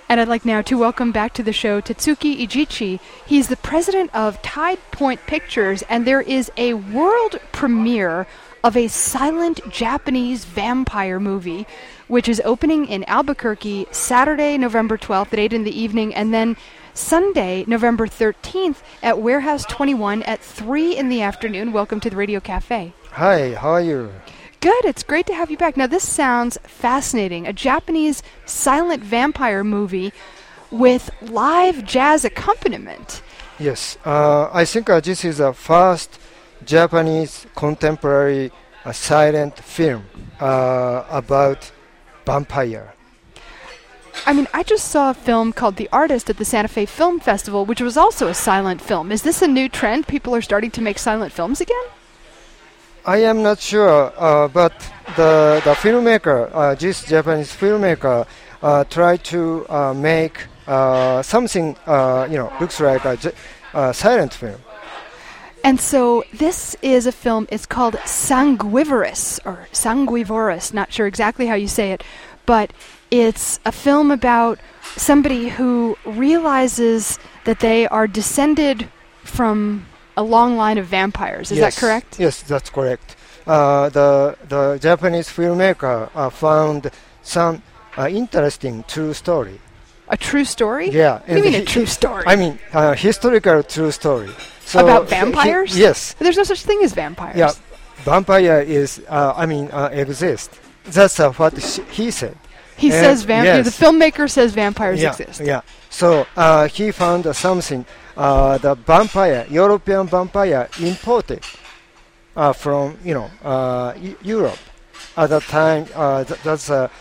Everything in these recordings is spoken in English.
And I'd like now to welcome back to the show Tetsuki Ijichi. He's the president of Tide Point Pictures, and there is a world premiere of a silent Japanese vampire movie, which is opening in Albuquerque Saturday, November 12th at 8 in the evening, and then Sunday, November 13th at Warehouse 21 at 3 in the afternoon. Welcome to the Radio Cafe. Hi, how are you? Good, it's great to have you back. Now, this sounds fascinating. A Japanese silent vampire movie with live jazz accompaniment. Yes, I think this is the first Japanese contemporary silent film about vampire. I mean, I just saw a film called The Artist at the Santa Fe Film Festival, which was also a silent film. Is this a new trend? People are starting to make silent films again? I am not sure, but the filmmaker, this Japanese filmmaker, tried to make something, looks like a silent film. And so this is a film, it's called Sanguivorous, or Sanguivorous, not sure exactly how you say it, but it's a film about somebody who realizes that they are descended from a long line of vampires. Is that correct? Yes, that's correct. The Japanese filmmaker found some interesting true story. A true story? Yeah. What do you mean a true story? I mean, historical true story. So about vampires? Yes. There's no such thing as vampires. Yeah, vampire is, exist. That's what he said. He says vampires. Yes. The filmmaker says vampires exist. Yeah. So he found something. The vampire, European vampire, imported from Europe. At that time, that's the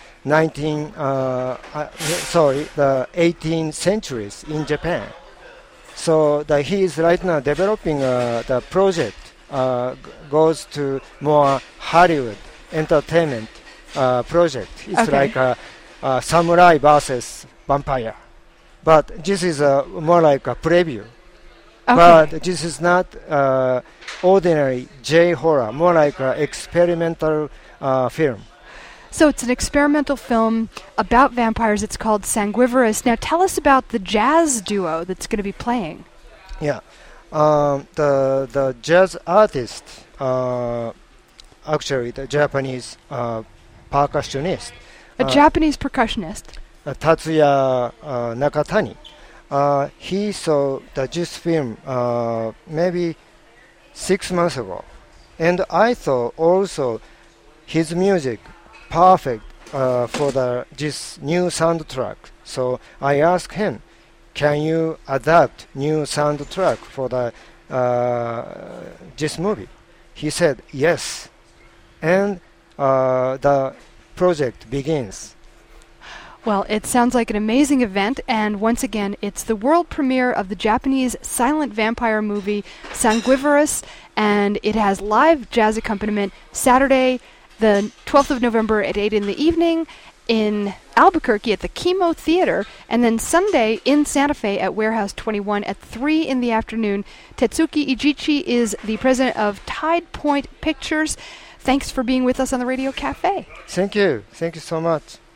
18th centuries in Japan. So he is right now developing the project. Goes to more Hollywood entertainment project. It's like a samurai versus vampire. But this is more like a preview. Okay. But this is not ordinary J-horror, more like an experimental film. So it's an experimental film about vampires. It's called Sanguivorous. Now tell us about the jazz duo that's going to be playing. Yeah. The jazz artist, actually the Japanese percussionist. A Japanese percussionist. Tatsuya Nakatani. He saw this film maybe 6 months ago. And I thought also his music perfect for this new soundtrack. So I asked him, can you adapt new soundtrack for this movie? He said yes. And the project begins. Well, it sounds like an amazing event, and once again, it's the world premiere of the Japanese silent vampire movie Sanguivorous, and it has live jazz accompaniment Saturday, the 12th of November at 8 in the evening in Albuquerque at the Chemo Theater, and then Sunday in Santa Fe at Warehouse 21 at 3 in the afternoon. Tetsuki Ijichi is the president of Tide Point Pictures. Thanks for being with us on the Radio Cafe. Thank you. Thank you so much.